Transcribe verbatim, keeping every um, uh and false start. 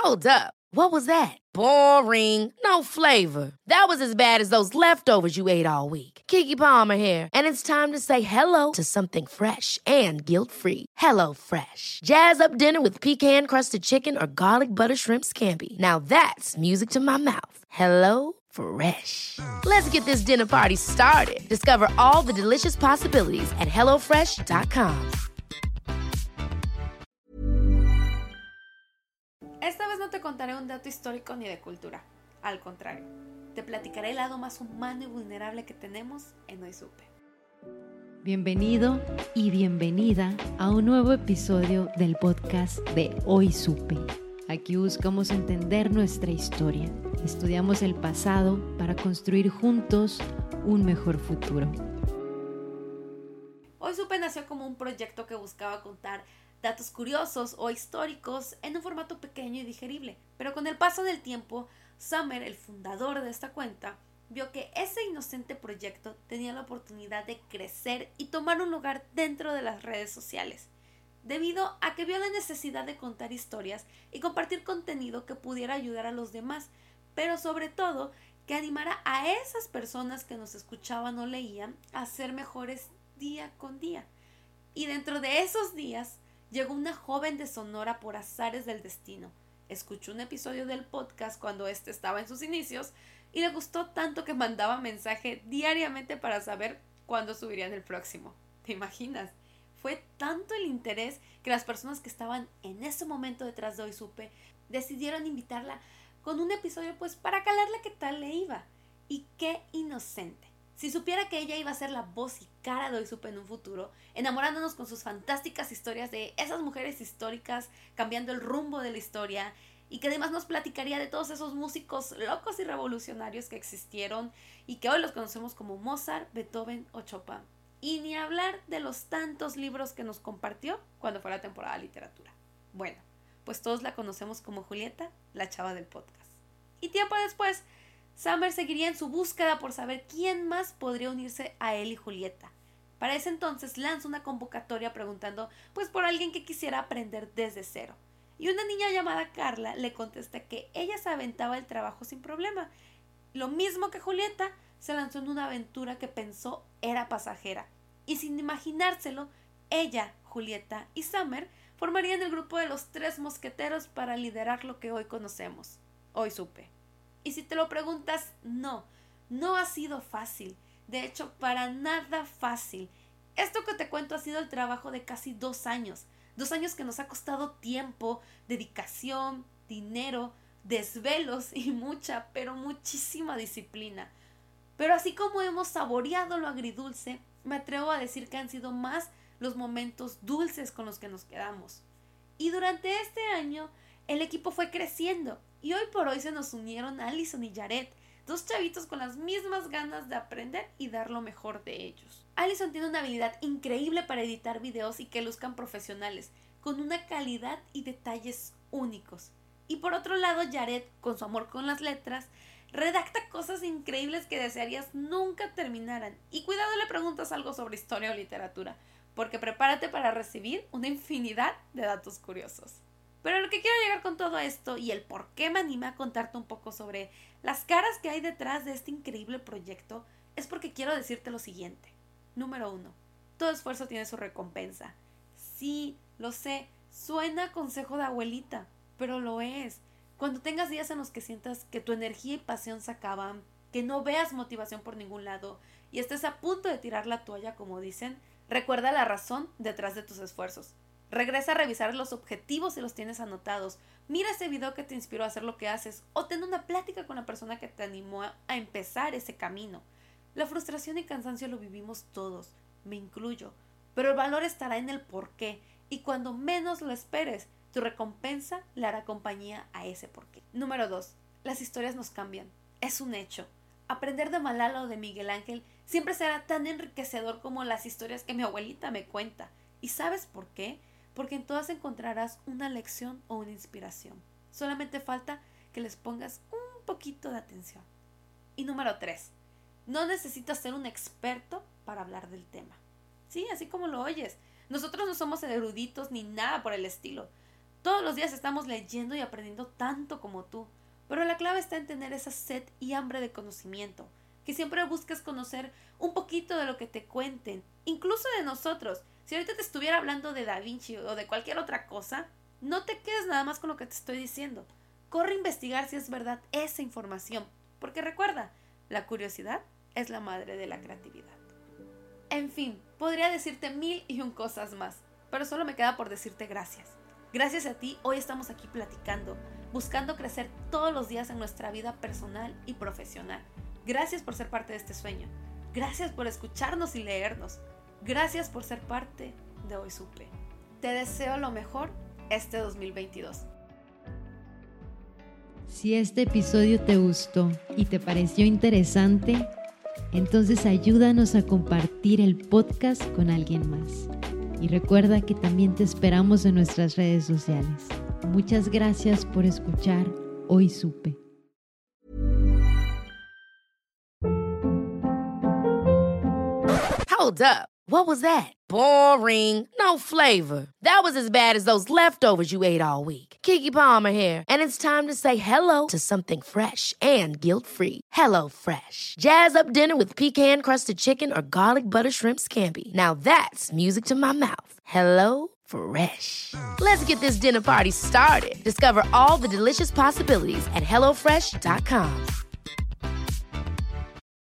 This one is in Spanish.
Hold up. What was that? Boring. No flavor. That was as bad as those leftovers you ate all week. Keke Palmer here, and it's time to say hello to something fresh and guilt-free. Hello Fresh. Jazz up dinner with pecan-crusted chicken or garlic butter shrimp scampi. Now that's music to my mouth. Hello Fresh. Let's get this dinner party started. Discover all the delicious possibilities at hello fresh dot com. Esta vez no te contaré un dato histórico ni de cultura. Al contrario, te platicaré el lado más humano y vulnerable que tenemos en Hoy Supe. Bienvenido y bienvenida a un nuevo episodio del podcast de Hoy Supe. Aquí buscamos entender nuestra historia, estudiamos el pasado para construir juntos un mejor futuro. Hoy Supe nació como un proyecto que buscaba contar datos curiosos o históricos en un formato pequeño y digerible, pero con el paso del tiempo, Summer, el fundador de esta cuenta, vio que ese inocente proyecto tenía la oportunidad de crecer y tomar un lugar dentro de las redes sociales, debido a que vio la necesidad de contar historias y compartir contenido que pudiera ayudar a los demás, pero sobre todo que animara a esas personas que nos escuchaban o leían a ser mejores día con día. Y dentro de esos días llegó una joven de Sonora por azares del destino. Escuchó un episodio del podcast cuando este estaba en sus inicios y le gustó tanto que mandaba mensaje diariamente para saber cuándo subirían el próximo. ¿Te imaginas? Fue tanto el interés que las personas que estaban en ese momento detrás de Hoy Supe decidieron invitarla con un episodio pues para calarle qué tal le iba. Y qué inocente. Si supiera que ella iba a ser la voz y cara de Hoy Supe en un futuro, enamorándonos con sus fantásticas historias de esas mujeres históricas, cambiando el rumbo de la historia, y que además nos platicaría de todos esos músicos locos y revolucionarios que existieron y que hoy los conocemos como Mozart, Beethoven o Chopin. Y ni hablar de los tantos libros que nos compartió cuando fue la temporada de literatura. Bueno, pues todos la conocemos como Julieta, la chava del podcast. Y tiempo después, Summer seguiría en su búsqueda por saber quién más podría unirse a él y Julieta. Para ese entonces lanza una convocatoria preguntando pues por alguien que quisiera aprender desde cero. Y una niña llamada Carla le contesta que ella se aventaba el trabajo sin problema. Lo mismo que Julieta, se lanzó en una aventura que pensó era pasajera. Y sin imaginárselo, ella, Julieta y Summer formarían el grupo de los tres mosqueteros para liderar lo que hoy conocemos. Hoy Supe. Y si te lo preguntas, no, no ha sido fácil. De hecho, para nada fácil. Esto que te cuento ha sido el trabajo de casi dos años. Dos años que nos ha costado tiempo, dedicación, dinero, desvelos y mucha, pero muchísima disciplina. Pero así como hemos saboreado lo agridulce, me atrevo a decir que han sido más los momentos dulces con los que nos quedamos. Y durante este año, el equipo fue creciendo. Y hoy por hoy se nos unieron Allison y Jared, dos chavitos con las mismas ganas de aprender y dar lo mejor de ellos. Allison tiene una habilidad increíble para editar videos y que luzcan profesionales, con una calidad y detalles únicos. Y por otro lado, Jared, con su amor con las letras, redacta cosas increíbles que desearías nunca terminaran. Y cuidado le preguntas algo sobre historia o literatura, porque prepárate para recibir una infinidad de datos curiosos. Pero lo que quiero llegar con todo esto y el por qué me animé a contarte un poco sobre las caras que hay detrás de este increíble proyecto es porque quiero decirte lo siguiente. Número uno, todo esfuerzo tiene su recompensa. Sí, lo sé, suena a consejo de abuelita, pero lo es. Cuando tengas días en los que sientas que tu energía y pasión se acaban, que no veas motivación por ningún lado y estés a punto de tirar la toalla, como dicen, recuerda la razón detrás de tus esfuerzos. Regresa a revisar los objetivos si los tienes anotados. Mira ese video que te inspiró a hacer lo que haces o ten una plática con la persona que te animó a empezar ese camino. La frustración y cansancio lo vivimos todos, me incluyo, pero el valor estará en el porqué y cuando menos lo esperes, tu recompensa le hará compañía a ese porqué. Número dos. Las historias nos cambian. Es un hecho. Aprender de Malala o de Miguel Ángel siempre será tan enriquecedor como las historias que mi abuelita me cuenta. ¿Y sabes por qué? Porque en todas encontrarás una lección o una inspiración. Solamente falta que les pongas un poquito de atención. Y número tres. No necesitas ser un experto para hablar del tema. Sí, así como lo oyes. Nosotros no somos eruditos ni nada por el estilo. Todos los días estamos leyendo y aprendiendo tanto como tú, pero la clave está en tener esa sed y hambre de conocimiento, que siempre busques conocer un poquito de lo que te cuenten, incluso de nosotros. Si ahorita te estuviera hablando de Da Vinci o de cualquier otra cosa, no te quedes nada más con lo que te estoy diciendo. Corre a investigar si es verdad esa información, porque recuerda, la curiosidad es la madre de la creatividad. En fin, podría decirte mil y un cosas más, pero solo me queda por decirte gracias. Gracias a ti, hoy estamos aquí platicando, buscando crecer todos los días en nuestra vida personal y profesional. Gracias por ser parte de este sueño. Gracias por escucharnos y leernos. Gracias por ser parte de Hoy Supe. Te deseo lo mejor este dos mil veintidós. Si este episodio te gustó y te pareció interesante, entonces ayúdanos a compartir el podcast con alguien más. Y recuerda que también te esperamos en nuestras redes sociales. Muchas gracias por escuchar Hoy Supe. Hold up. What was that? Boring. No flavor. That was as bad as those leftovers you ate all week. Keke Palmer here, and it's time to say hello to something fresh and guilt-free. Hello Fresh. Jazz up dinner with pecan-crusted chicken or garlic butter shrimp scampi. Now that's music to my mouth. Hello Fresh. Let's get this dinner party started. Discover all the delicious possibilities at hello fresh dot com.